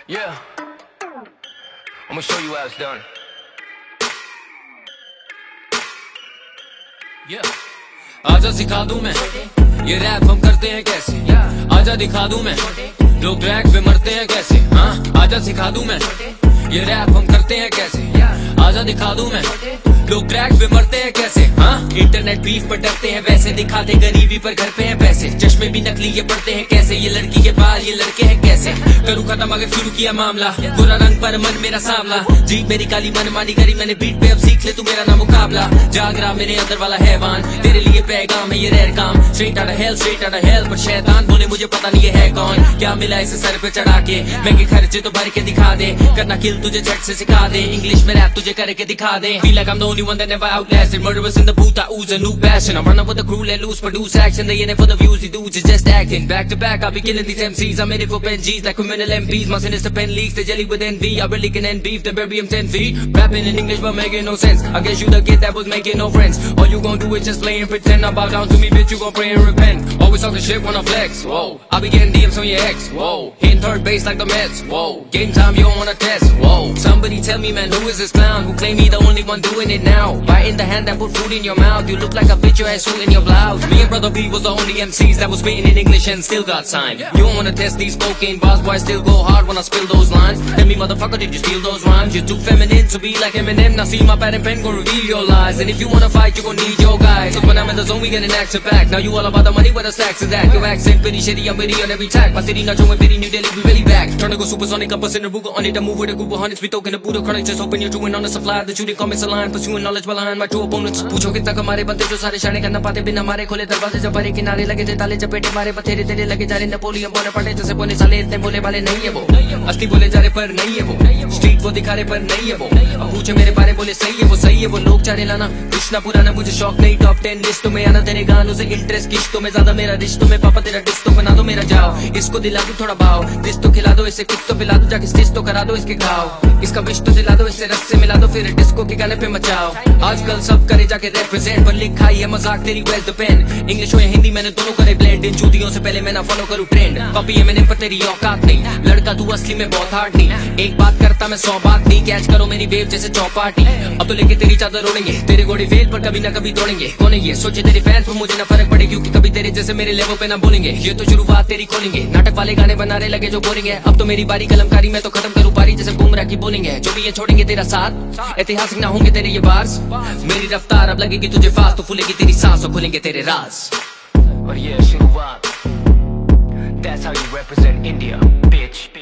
Yeah, I'm gonna show you how it's done. Yeah. आजा सिखा दूं मैं ये रैप हम करते हैं कैसे। आजा दिखा दूं मैं लोग ट्रैक पे मरते हैं कैसे। हाँ आजा सिखा दूं मैं ये रैप हम करते हैं कैसे। आजा दिखा दूं मैं लोग ट्रैक पे मरते हैं कैसे। हाँ इंटरनेट बीफ पर डरते हैं वैसे, दिखाते गरीबी पर घर पे हैं पैसे। चश्मे भी नकली ये पड़ते हैं कैसे, ये लड़की के बाल ये लड़के हैं कैसे। करूँ खत्म अगर शुरू किया मामला, बुरा रंग पर मन मेरा सांवला। जीत मेरी काली मन मानी करी मैंने बीट पे, अब सीख ले तू मेरा ना मुकाबला। जाग रहा मेरे अंदर वाला हैवान, तेरे लिए पैगाम है ये रेयर काम। स्ट्रेट आउट ऑफ हेल पर शैतान बोले मुझे पता नहीं ये है कौन। क्या मिला इसे सर पे चढ़ा के, महंगे खर्चे तो भर के दिखा दे। करना किल तुझे झट से सिखा दे, इंग्लिश में रैप तुझे करके दिखा दे। Feel like I'm the only one that never outlasted. Murderers in the booth, I ooze a new passion. I'm running with the crew, let loose, produce action. They in it for the views, these dudes is just acting. Back to back, I'll be killing these MCs. I'm in it for pen G's like criminal MPs. My sinister pen leaks, they jelly with envy. I really can end beef, then bury him 10 feet. Rapping in English but making no sense. I guess you the kid that was making no friends. All you gon' do is just play and pretend. Now bow down to me, bitch, you gon' pray and repent. Always talking shit when I flex, whoa. I be getting DMs on your ex, whoa. Hitting third base like the Mets, whoa. Game time, you don't wanna test, whoa. Somebody tell me, man, who is this clown who claim he the only one doing it now? Biting the hand that put food in your mouth. You look like a bitch, your ass suit in your blouse. Me and brother B was the only MCs that was spitting in English and still got signed. You don't wanna test these cocaine bars, boy, I still go hard when I spill those lines. Tell me, motherfucker, did you steal those rhymes? You're too feminine to be like Eminem. Now see my pad and pen gon' reveal your lies. And if you wanna fight, you gon' need your guys. So when I'm in the zone, we get an action back. Now you all about the money, where the stacks is at. Your accent pretty shitty, I'm pretty on every track. My city not showing pretty, New Delhi, we really back. Trying to go supersonic, up us in the Ruger on it. I move with a group of hundreds, we talking the Buddha chronic. Just hoping you're doing on the supply. The shooting comments a line, pursuing knowledge behind my true opponents. पूछो कितना कमारे बनते जो सारे शाने करना पाते बिना मारे। खोले दरवाजे जब भरे किनारे लगे थे ताले चपेटे मारे। बथेरे तेरे लगे जा रहे नेपोलियन बोले पड़े जैसे बोले साले इतने बोले वाले नहीं है वो। असली बोले जा रहे पर नहीं है वो, स्ट्रीट वो दिखा रहे पर नहीं है वो। अब पूछे मेरे बारे बोले सही है वो, सही है वो। लोग चारे लाना कृष्णा पुराना मुझे शौक नहीं, टॉप 10 लिस्टों में आना। तेरे गानों से इंटरेस्ट किश्तों में ज्यादा, मेरा रिश्तों में पापा तेरा डिस्टो बना दो मेरा जाओ। इसको दिला दो थोड़ा भाव, दिस तो खिला दो इसे, कुछ तो पिला दो जाके स्टिच तो करा दो इसके घाव। इसका विश तो दिला दो इससे रस से मिला दो, फिर डिस्को के गाने पे मचाओ। आजकल सब करे जाके रेप्रेजेंट, पर लिखा ही है मजाक तेरी वेज द पेन। इंग्लिश हो या हिंदी मैंने दोनों करे ब्लेंड। इन चूतियों से पहले मैं ना फॉलो करूँ ट्रेंड। कॉपी है मैंने पर तेरी औकात नहीं, लड़का तू असली में बहुत हार्ड नहीं। एक बात करता मैं 100 बात नहीं, कैच करो मेरी वेव जैसे चौपाटी। अब तो लेके तेरी चादर उड़ेंगे, तेरे घोड़े फेल पर कभी ना कभी तोड़ेंगे। कौन है ये सोचे तेरे फैंस पर मुझे ना फर्क पड़े, क्योंकि कभी तेरे जैसे मेरे लेवल पे ना बोलेंगे। ये तो शुरुआत तेरी खोलेंगे, नाटक वाले गाने बनाने लगे जो बोरिंग है। अब तो मेरी बारी कलमकारी, मैं तो खत्म करूँ पारी जैसे बुमराह की बोलिंग है। जो भी ये छोड़ेंगे तेरा साथ, ऐतिहासिक ना होंगे तेरे ये बार्स। मेरी रफ्तार अब लगेगी तुझे फास्ट, तो फूलेगी तेरी सांस और खुलेंगे तेरे राज। और ये शुरुआत, that's how you represent India, bitch.